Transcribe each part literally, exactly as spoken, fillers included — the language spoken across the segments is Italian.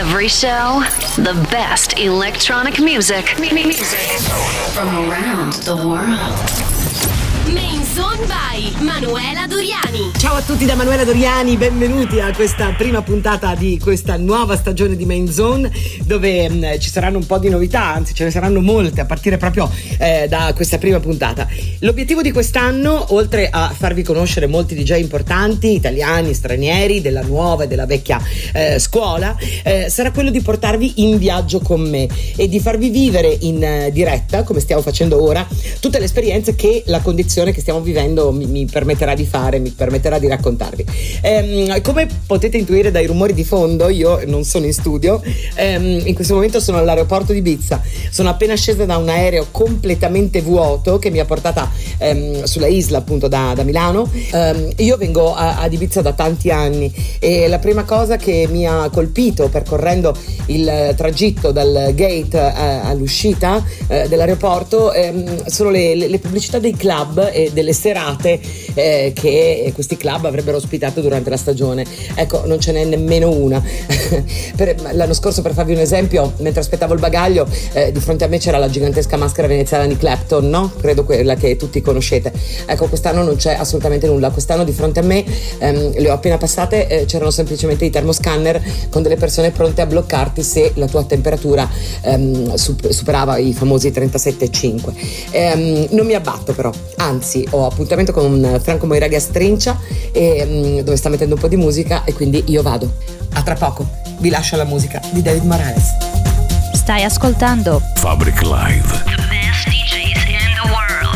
Every show, the best electronic music. Music from around the world. Main Zone by Manuela Doriani. Ciao a tutti da Manuela Doriani, benvenuti a questa prima puntata di questa nuova stagione di Main Zone, dove mh, ci saranno un po' di novità, anzi ce ne saranno molte a partire proprio eh, da questa prima puntata. L'obiettivo di quest'anno, oltre a farvi conoscere molti D J importanti, italiani, stranieri, della nuova e della vecchia eh, scuola, eh, sarà quello di portarvi in viaggio con me e di farvi vivere in eh, diretta, come stiamo facendo ora, tutte le esperienze che la condizione che stiamo vivendo mi, mi permetterà di fare, mi permetterà di raccontarvi. Ehm, come potete intuire dai rumori di fondo, io non sono in studio, ehm, in questo momento sono all'aeroporto di Ibiza, sono appena scesa da un aereo completamente vuoto che mi ha portata ehm, sulla Isla, appunto da, da Milano. Ehm, io vengo a, ad Ibiza da tanti anni e la prima cosa che mi ha colpito percorrendo il tragitto dal gate eh, all'uscita eh, dell'aeroporto ehm, sono le, le, le pubblicità dei club e delle serate eh, che questi club avrebbero ospitato durante la stagione. Ecco, non ce n'è nemmeno una. per, l'anno scorso, per farvi un esempio, mentre aspettavo il bagaglio eh, di fronte a me c'era la gigantesca maschera veneziana di Clapton, no? Credo quella che tutti conoscete. Ecco, quest'anno non c'è assolutamente nulla. Quest'anno di fronte a me ehm, le ho appena passate, eh, c'erano semplicemente i termoscanner con delle persone pronte a bloccarti se la tua temperatura ehm, superava i famosi trentasette virgola cinque. Ehm, non mi abbatto però, anzi ho appuntamento con Franco Moiraghi a Strincia e, dove sta mettendo un po' di musica e quindi io vado. A tra poco, vi lascio la musica di David Morales. Stai ascoltando Fabric Live. The best D Js in the world.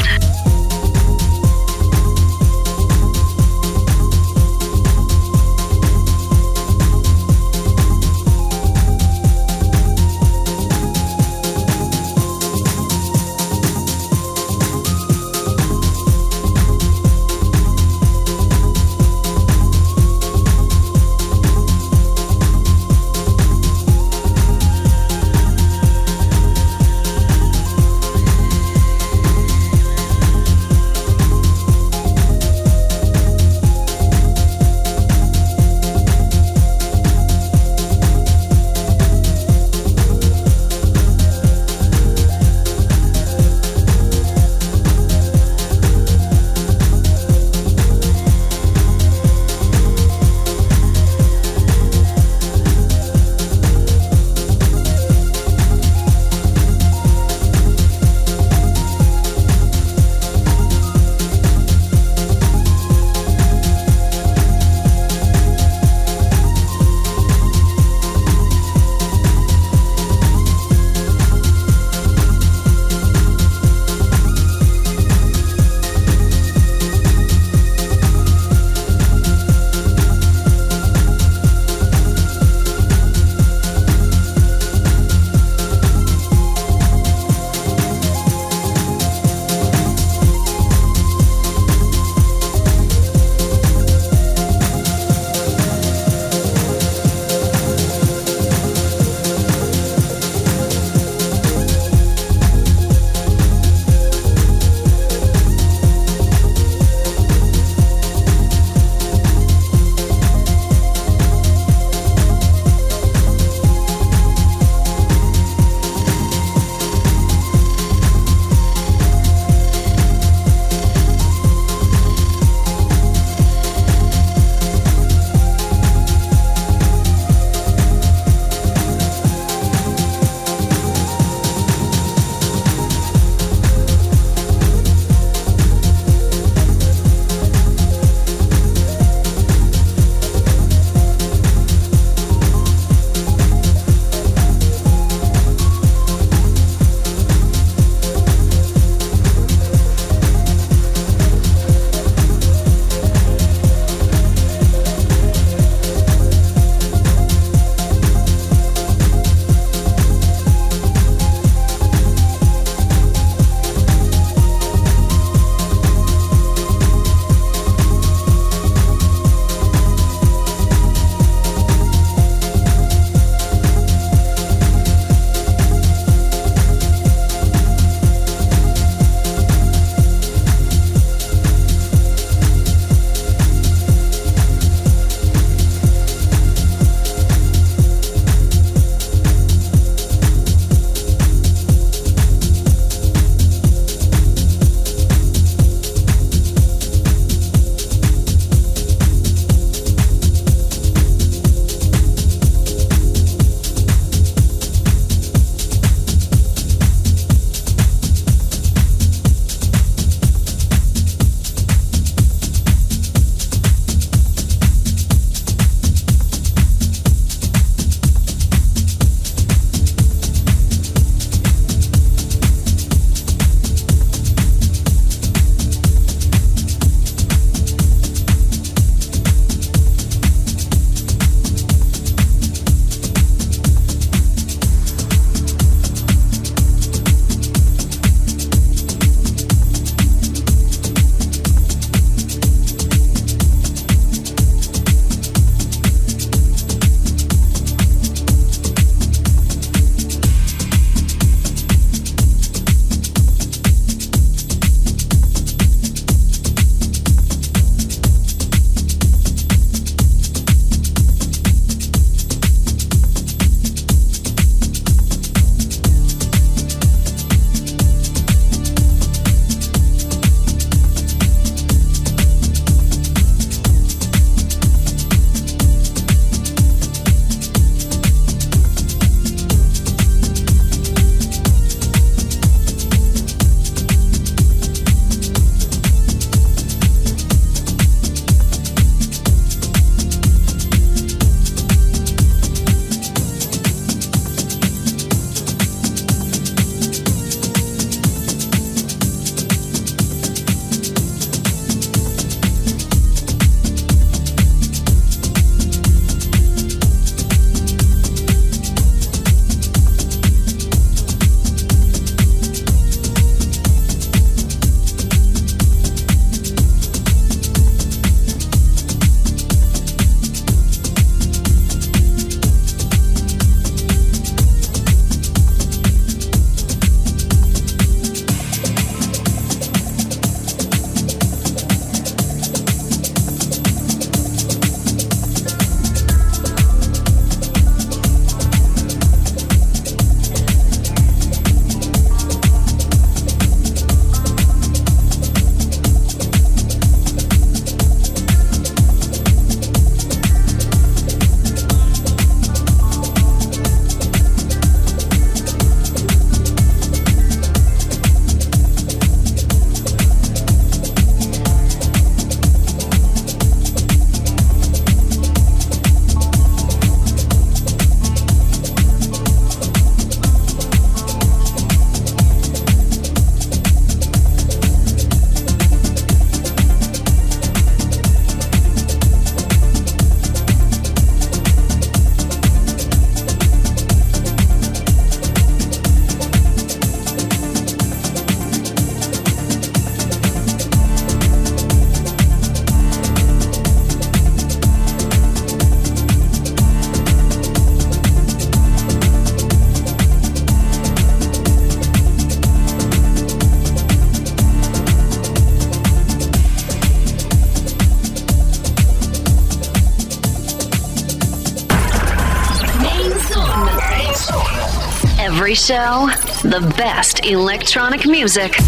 Every show, the best electronic music.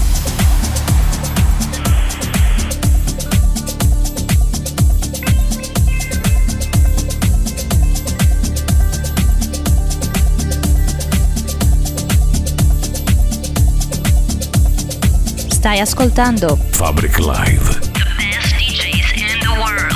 Stai ascoltando Fabric Live. The best D Js in the world.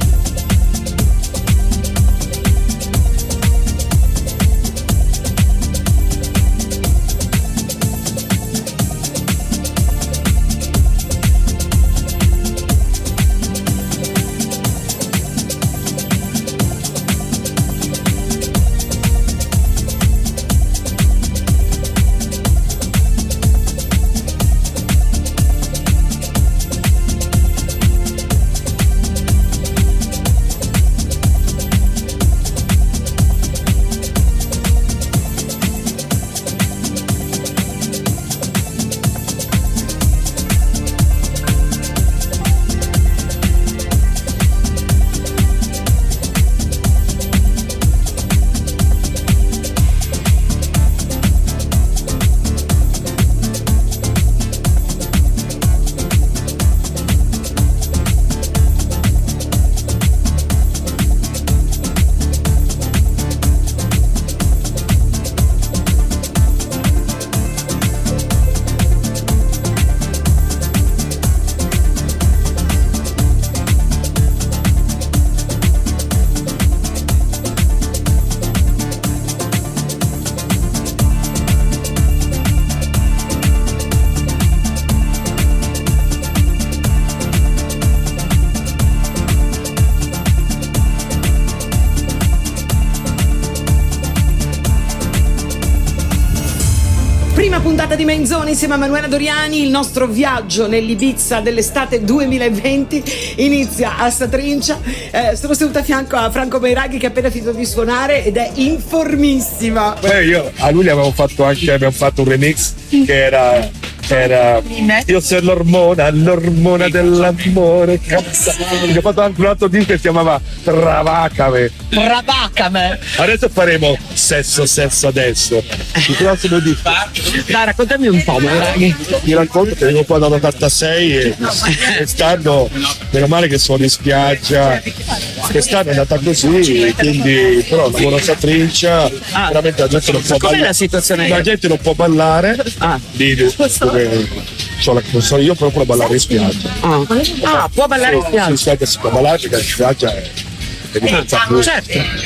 Puntata di Main Zone insieme a Manuela Doriani. Il nostro viaggio nell'Ibiza dell'estate duemilaventi inizia a Satrincia. Eh, sono seduta a fianco a Franco Meiraghi che ha appena finito di suonare ed è informissima. Beh, io a lui abbiamo fatto anche abbiamo fatto un remix che era era io sono l'ormona, l'ormona dell'amore. Cazzo. Ho fatto anche un altro disco che si chiamava Travacame. Travacame. Adesso faremo sesso, sesso adesso. Il prossimo disco. Dai, raccontami un po', Meiraghi. Ti racconto che vengo qua dall'ottantasei e quest'anno, meno male che sono in spiaggia. Quest'anno è andata così, quindi però lavoro a Satrincia, ah. Veramente la gente non può Com'è ballare. La situazione? La gente non può ballare. Ah. Di, dove, cioè, non so, io proprio ballare in spiaggia. Ah, ah può ballare in spiaggia? In spiaggia si può ballare perché in spiaggia è, è differenza più. Certo.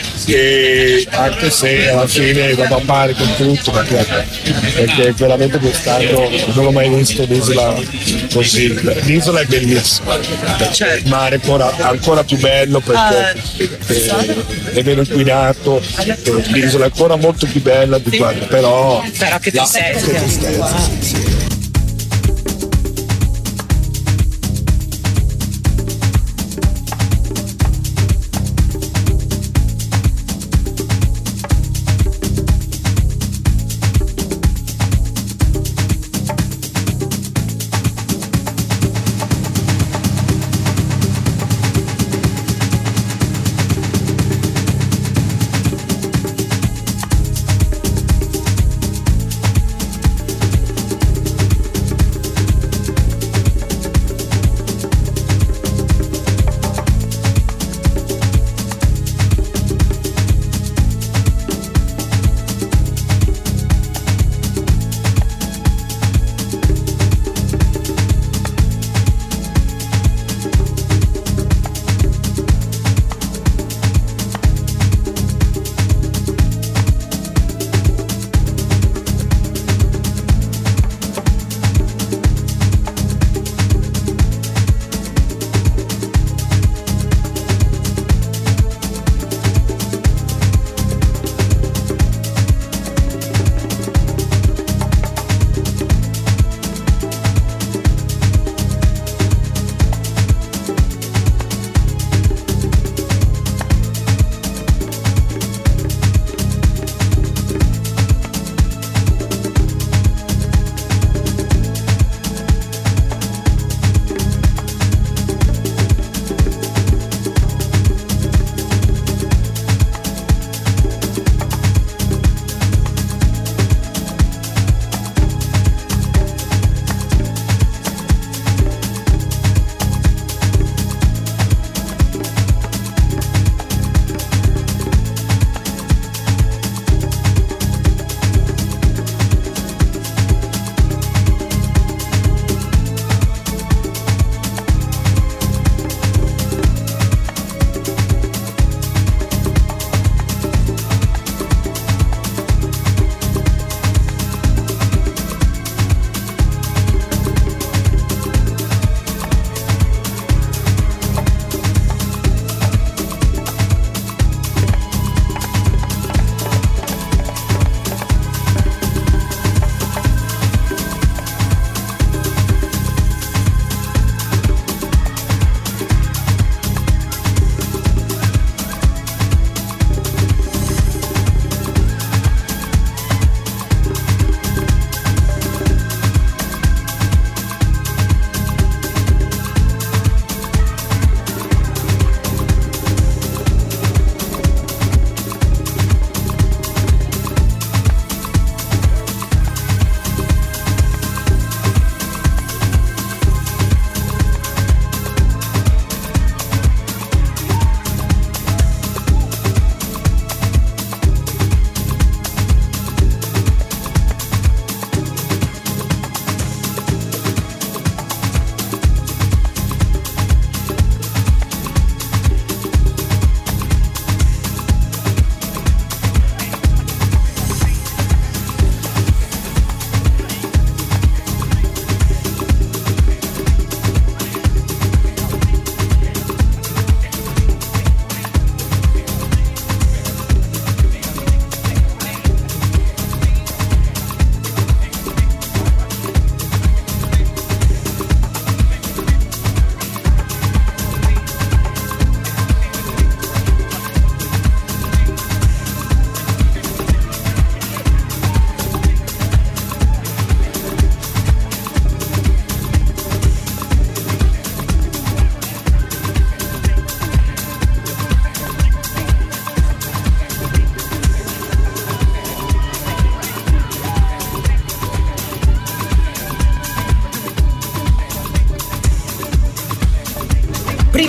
E anche se alla fine vado a mare con tutto perché, perché veramente quest'anno non ho mai visto un'isola così. L'isola è bellissima, certo. Il mare è ancora, ancora più bello perché uh, è meno inquinato, l'isola è ancora molto più bella di quanto, però però che tristezza, che tristezza sì, sì.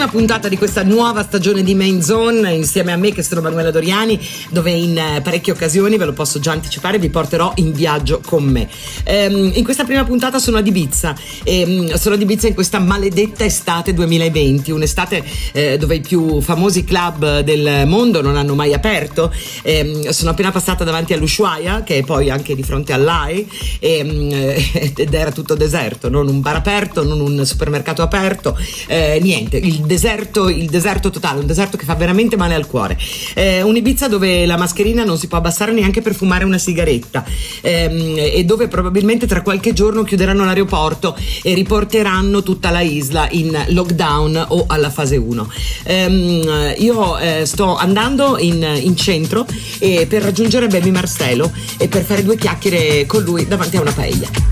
prima puntata di questa nuova stagione di Main Zone insieme a me, che sono Manuela Doriani, dove in parecchie occasioni, ve lo posso già anticipare, vi porterò in viaggio con me. Ehm, in questa prima puntata sono ad Ibiza, ehm, sono ad Ibiza in questa maledetta estate duemilaventi, un'estate eh, dove i più famosi club del mondo non hanno mai aperto. Ehm, sono appena passata davanti all'Ushuaia, che è poi anche di fronte all'A I, ehm, ed era tutto deserto, non un bar aperto, non un supermercato aperto, eh, niente, il deserto, il deserto totale, un deserto che fa veramente male al cuore. Eh, un Ibiza dove la mascherina non si può abbassare neanche per fumare una sigaretta, ehm, e dove probabilmente tra qualche giorno chiuderanno l'aeroporto e riporteranno tutta la isla in lockdown o alla fase uno. Ehm, io eh, sto andando in, in centro e per raggiungere Baby Marcelo e per fare due chiacchiere con lui davanti a una paella.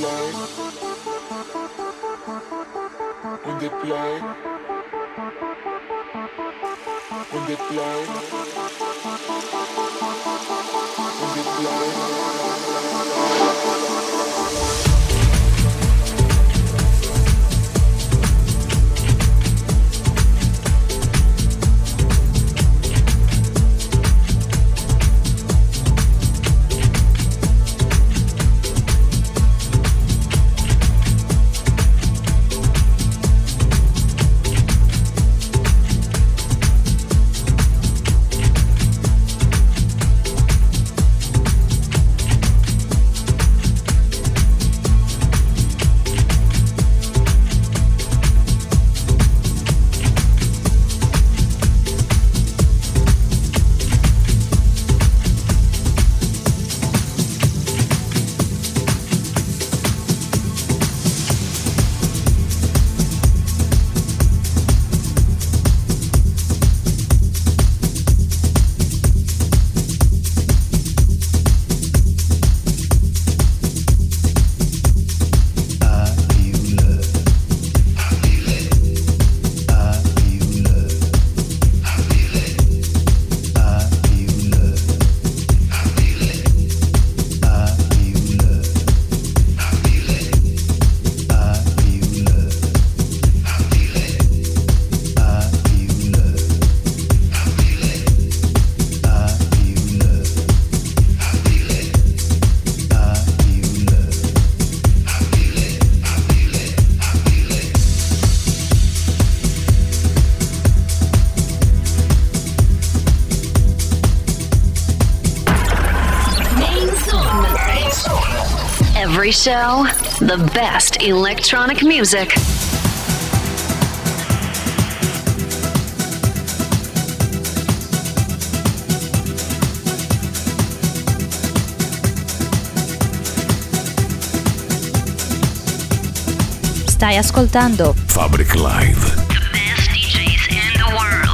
Every show, the best electronic music. Stai ascoltando Fabric Live. The best D Js in the world.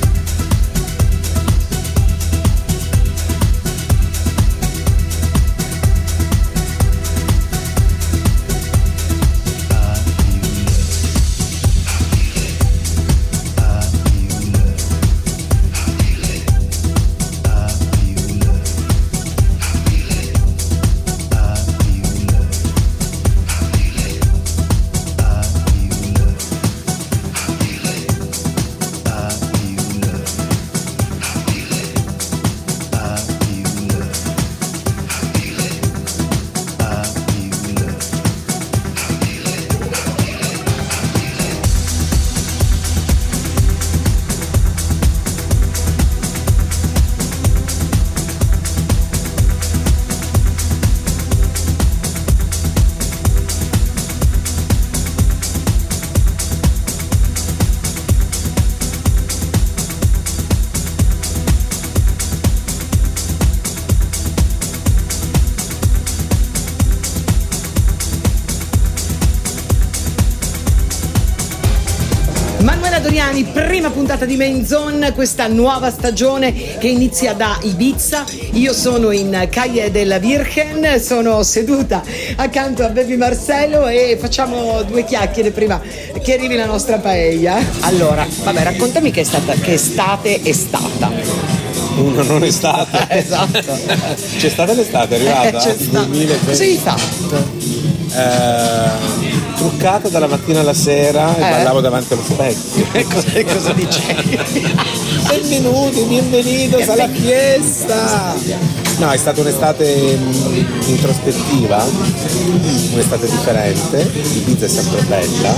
Doriani, prima puntata di Main Zone, questa nuova stagione che inizia da Ibiza. Io sono in Calle della Virgen, sono seduta accanto a Baby Marcello e facciamo due chiacchiere prima che arrivi la nostra paella. Allora, vabbè, raccontami che, è stata, che estate è stata. Una non estate. Esatto. C'è stata l'estate, è arrivata? Eh, c'è stata. duemilaventi. Cosa hai fatto? Eh, truccata dalla mattina alla sera e eh? ballavo davanti allo specchio. cosa, cosa dicevi? Benvenuti, bienvenidos alla fiesta! No, è stata un'estate introspettiva, un'estate differente. Ibiza è sempre bella.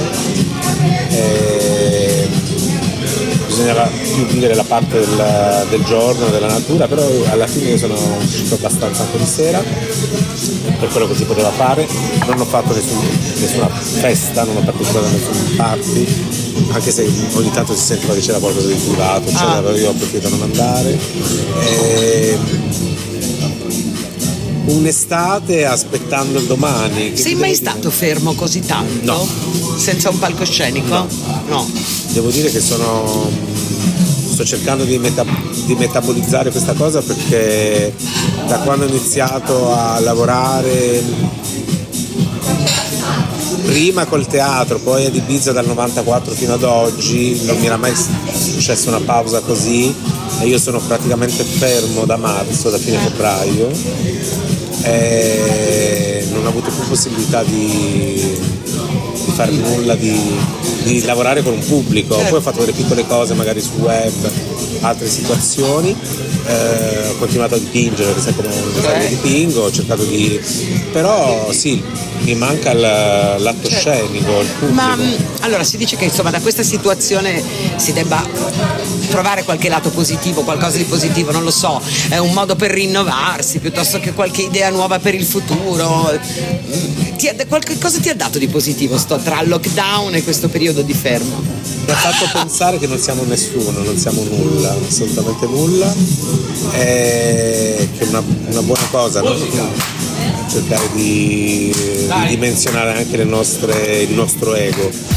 E bisognava più vivere la parte del, del giorno, della natura, però alla fine io sono uscito abbastanza anche di sera per quello che si poteva fare. Non ho fatto nessun, nessuna festa, non ho partecipato a nessun party, anche se ogni tanto si sentiva che c'era qualcosa di privato, eccetera, però io ho preferito non andare. E un'estate aspettando il domani. Sei mai stato fermo così tanto? No. Senza un palcoscenico? No. No. Devo dire che sono sto cercando di, meta, di metabolizzare questa cosa, perché da quando ho iniziato a lavorare prima col teatro, poi ad Ibiza dal novantaquattro fino ad oggi, non mi era mai successa una pausa così e io sono praticamente fermo da marzo, da fine febbraio, e non ho avuto più possibilità di, di fare nulla, di, di lavorare con un pubblico. Poi ho fatto delle piccole cose magari sul web, altre situazioni, eh, ho continuato a dipingere, perché sai come okay. dipingo, ho cercato di... però sì, mi manca l- l'atto scenico, il pubblico. Ma allora si dice che insomma da questa situazione si debba trovare qualche lato positivo, qualcosa di positivo, non lo so, è un modo per rinnovarsi piuttosto che qualche idea nuova per il futuro. Ti ha, qualche cosa ti ha dato di positivo sto tra il lockdown e questo periodo di fermo? Mi ha fatto pensare che non siamo nessuno, non siamo nulla, assolutamente nulla, e che è una, una buona cosa, no? Cercare di, di dimensionare anche le nostre, il nostro ego.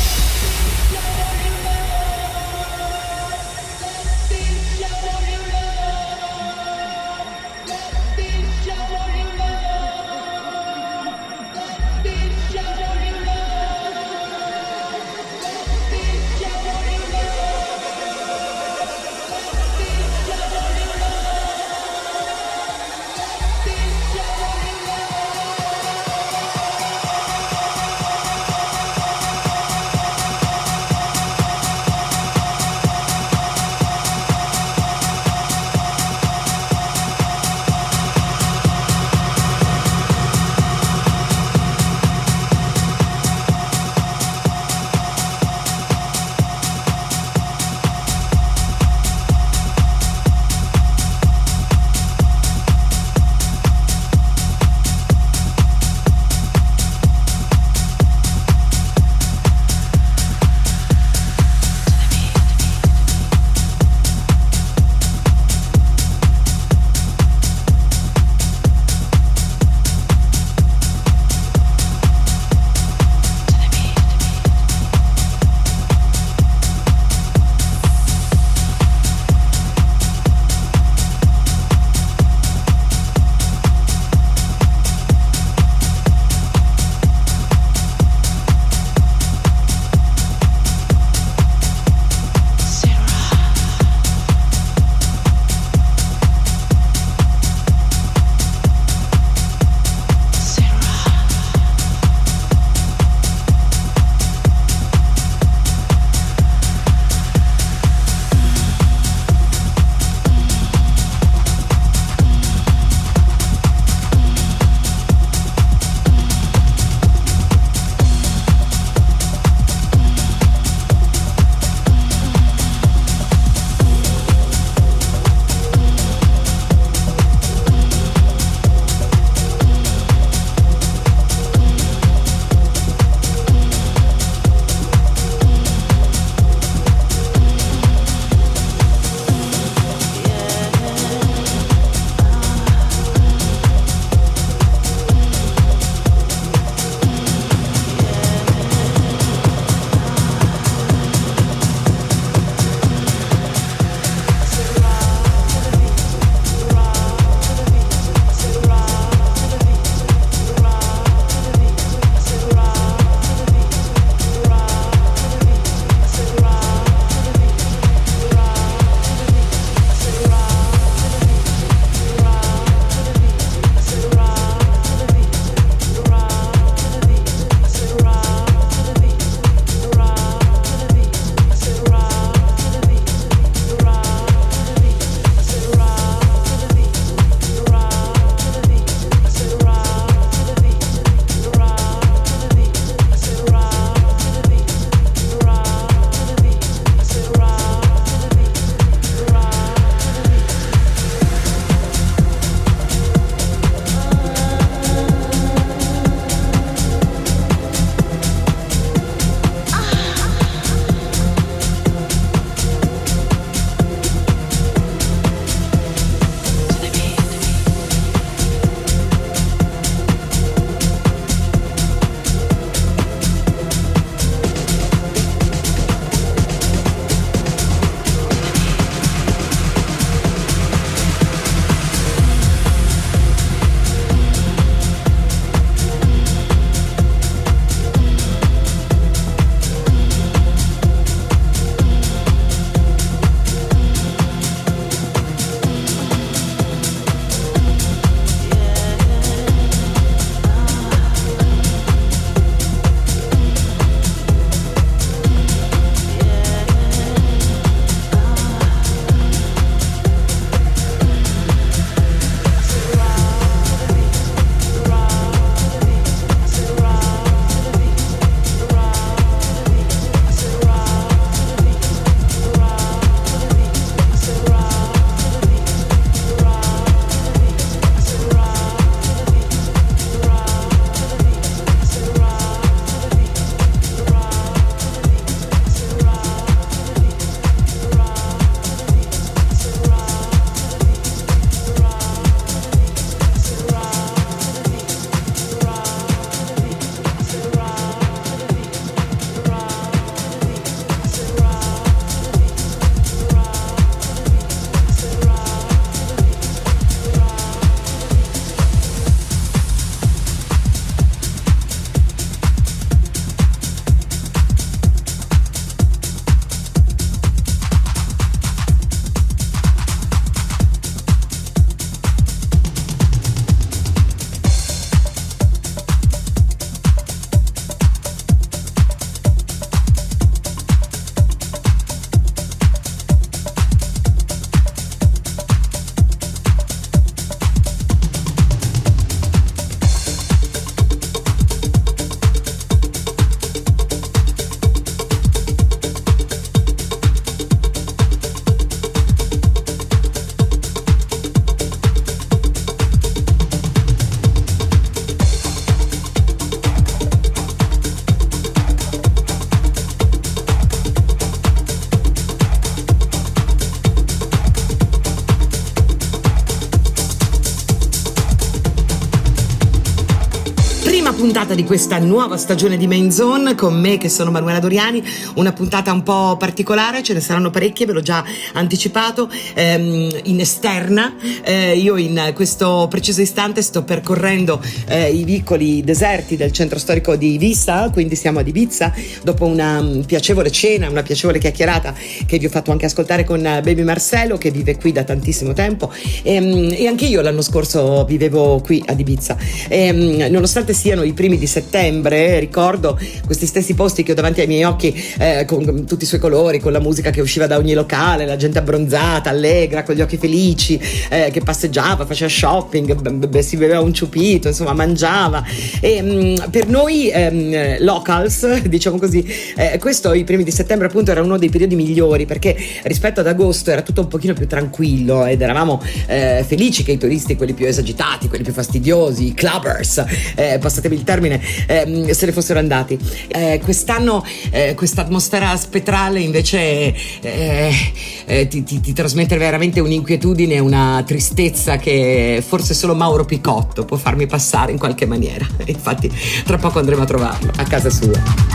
puntata di questa nuova stagione di Main Zone con me che sono Manuela Doriani, una puntata un po' particolare, ce ne saranno parecchie, ve l'ho già anticipato, ehm, in esterna. Eh, io in questo preciso istante sto percorrendo eh, i vicoli deserti del centro storico di Ibiza, quindi siamo ad Ibiza dopo una um, piacevole cena, una piacevole chiacchierata che vi ho fatto anche ascoltare con Baby Marcelo, che vive qui da tantissimo tempo, e, e anche io l'anno scorso vivevo qui ad Ibiza. E, nonostante siano i primi di settembre, ricordo questi stessi posti che ho davanti ai miei occhi, eh, con tutti i suoi colori, con la musica che usciva da ogni locale, la gente abbronzata, allegra, con gli occhi felici, eh, che passeggiava, faceva shopping, b- b- si beveva un ciupito, insomma mangiava. E mh, per noi ehm, locals, diciamo così, eh, questo i primi di settembre appunto era uno dei periodi migliori, perché rispetto ad agosto era tutto un pochino più tranquillo ed eravamo eh, felici che i turisti, quelli più esagitati, quelli più fastidiosi, i clubbers, eh, passatemi il termine, eh, se ne fossero andati. Eh, quest'anno eh, questa atmosfera spettrale invece eh, eh, ti, ti, ti trasmette veramente un'inquietudine, una tristezza che forse solo Mauro Picotto può farmi passare in qualche maniera. Infatti tra poco andremo a trovarlo a casa sua.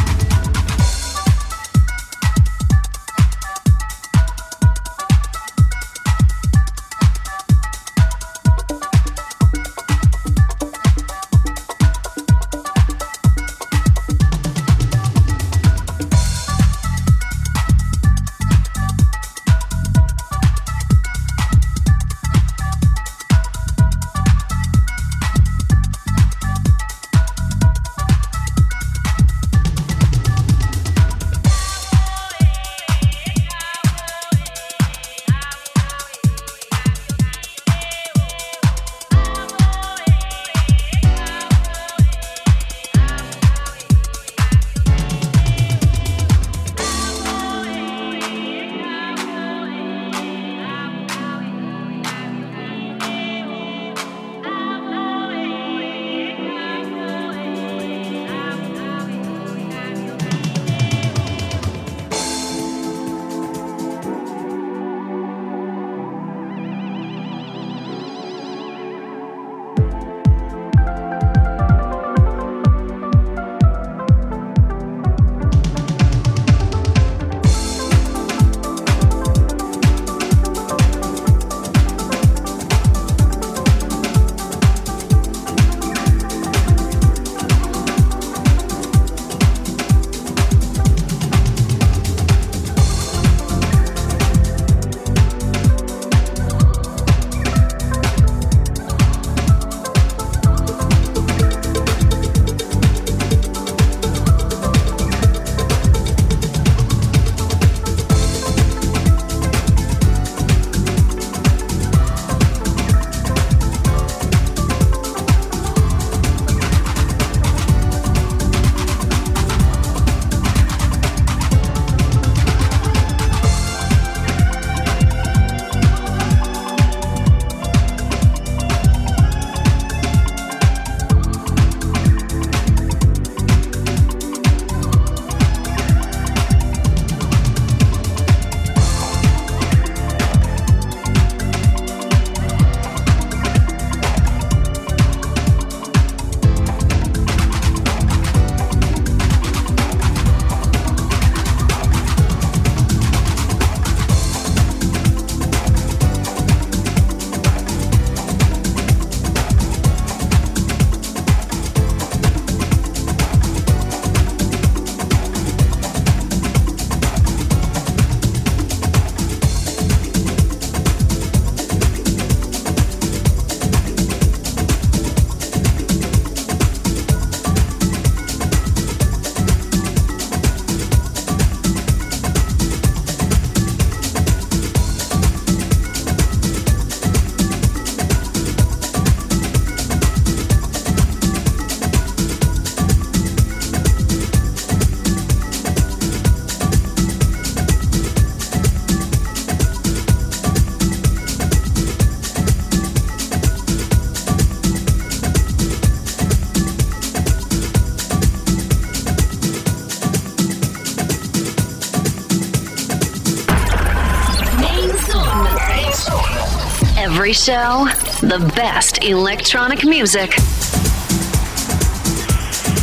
Every show, the best electronic music.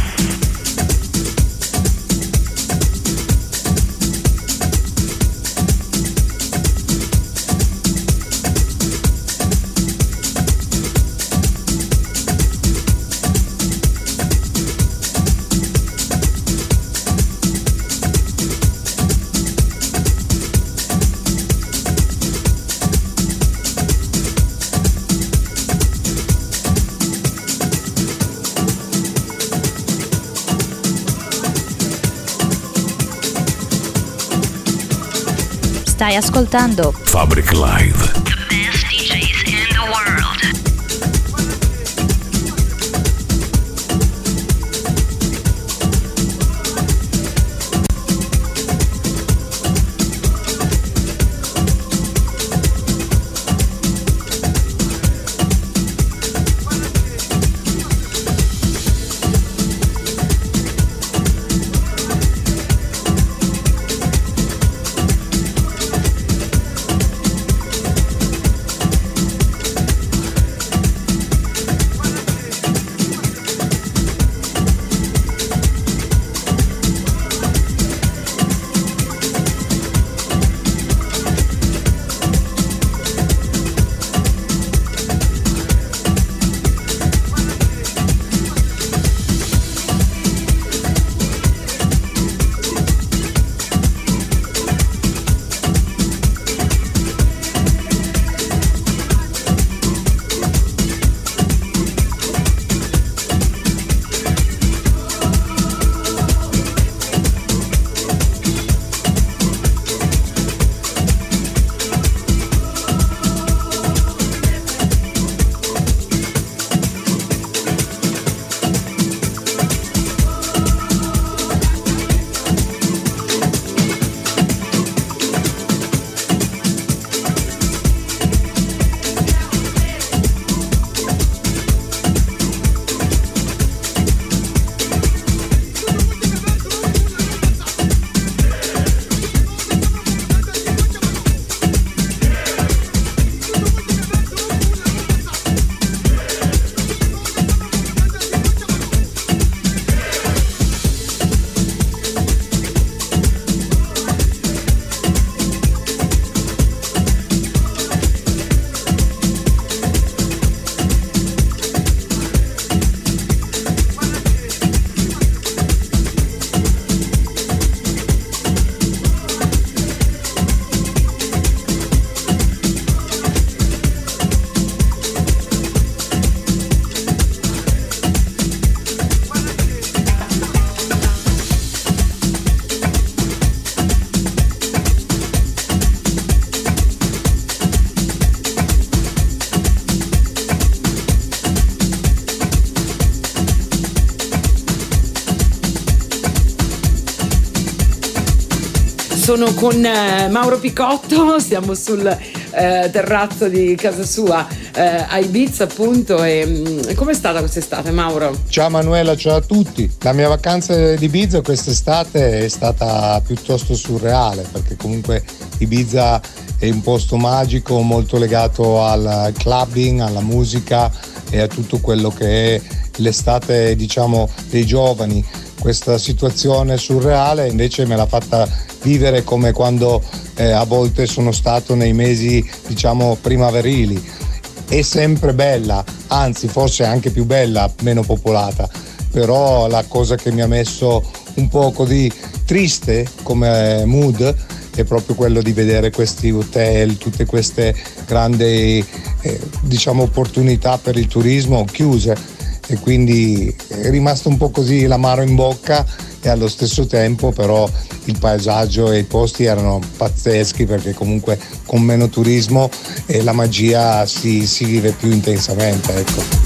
Stai ascoltando Fabric Live. The best D Js in the world. Sono con eh, Mauro Picotto, siamo sul eh, terrazzo di casa sua eh, a Ibiza appunto. E mh, com'è stata quest'estate, Mauro? Ciao Manuela, ciao a tutti. La mia vacanza di Ibiza quest'estate è stata piuttosto surreale, perché comunque Ibiza è un posto magico molto legato al clubbing, alla musica e a tutto quello che è l'estate, diciamo, dei giovani. Questa situazione surreale invece me l'ha fatta vivere come quando eh, a volte sono stato nei mesi, diciamo, primaverili. È sempre bella, anzi forse anche più bella, meno popolata, però la cosa che mi ha messo un po' così triste come mood è proprio quello di vedere questi hotel, tutte queste grandi eh, diciamo opportunità per il turismo chiuse, e quindi è rimasto un po' così l'amaro in bocca, e allo stesso tempo però il paesaggio e i posti erano pazzeschi, perché comunque con meno turismo eh, la magia si, si vive più intensamente, ecco.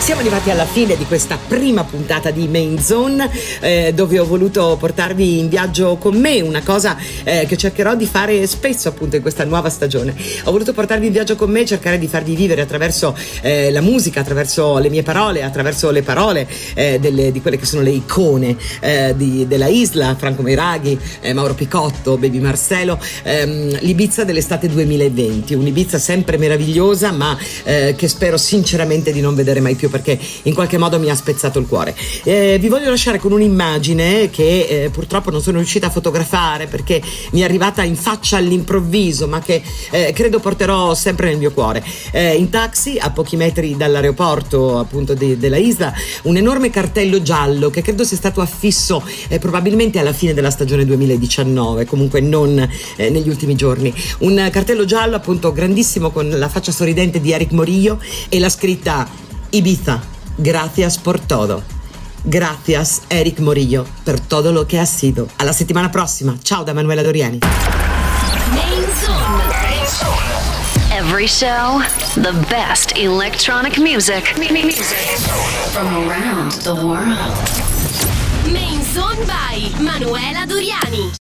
Siamo arrivati alla fine di questa prima puntata di Main Zone, eh, dove ho voluto portarvi in viaggio con me, una cosa eh, che cercherò di fare spesso appunto in questa nuova stagione. Ho voluto portarvi in viaggio con me, cercare di farvi vivere attraverso eh, la musica, attraverso le mie parole, attraverso le parole eh, delle, di quelle che sono le icone eh, di, della Isla, Franco Meiraghi, eh, Mauro Picotto, Baby Marcelo, ehm, l'Ibiza dell'estate duemilaventi, un'Ibiza sempre meravigliosa, ma eh, che spero sinceramente di non vedere mai più, perché in qualche modo mi ha spezzato il cuore. Eh, vi voglio lasciare con un'immagine che eh, purtroppo non sono riuscita a fotografare perché mi è arrivata in faccia all'improvviso, ma che eh, credo porterò sempre nel mio cuore. Eh, in taxi, a pochi metri dall'aeroporto appunto de- della Isla, un enorme cartello giallo che credo sia stato affisso eh, probabilmente alla fine della stagione duemiladiciannove, comunque non eh, negli ultimi giorni. Un cartello giallo appunto grandissimo con la faccia sorridente di Eric Morillo e la scritta Ibiza, gracias por todo. Gracias Eric Morillo per todo lo que has sido. Alla settimana prossima. Ciao da Manuela Doriani. Main Zone. Every show, the best electronic music. Music from around the world. Main Zone by Manuela Doriani.